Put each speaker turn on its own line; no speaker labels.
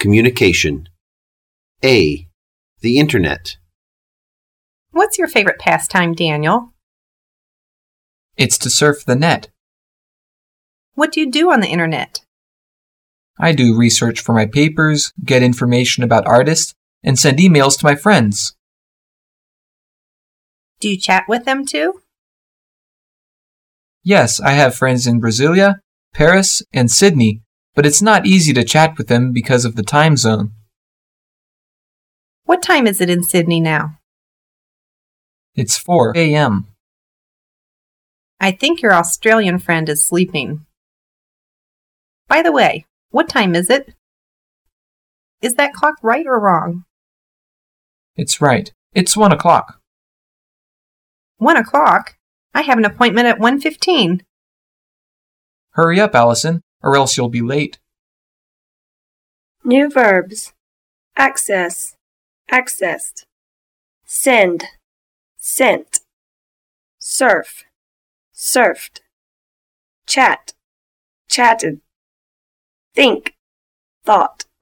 Communication. A. The Internet.
What's your favorite pastime, Daniel?
It's to surf the net.
What do you do on the internet?
I do research for my papers, get information about artists, and send emails to my friends.
Do you chat with them too?
Yes, I have friends in Brasilia, Paris, and Sydney, but it's not easy to chat with them because of the time zone.
What time is it in Sydney now?
It's 4 a.m.
I think your Australian friend is sleeping. By the way, what time is it? Is that clock right or wrong?
It's right. It's 1 o'clock.
1 o'clock? I have an appointment at 1:15.
Hurry up, Allison, or else you'll be late.
New verbs. Access, accessed. Send, sent. Surf, surfed. Chat, chatted. Think, thought.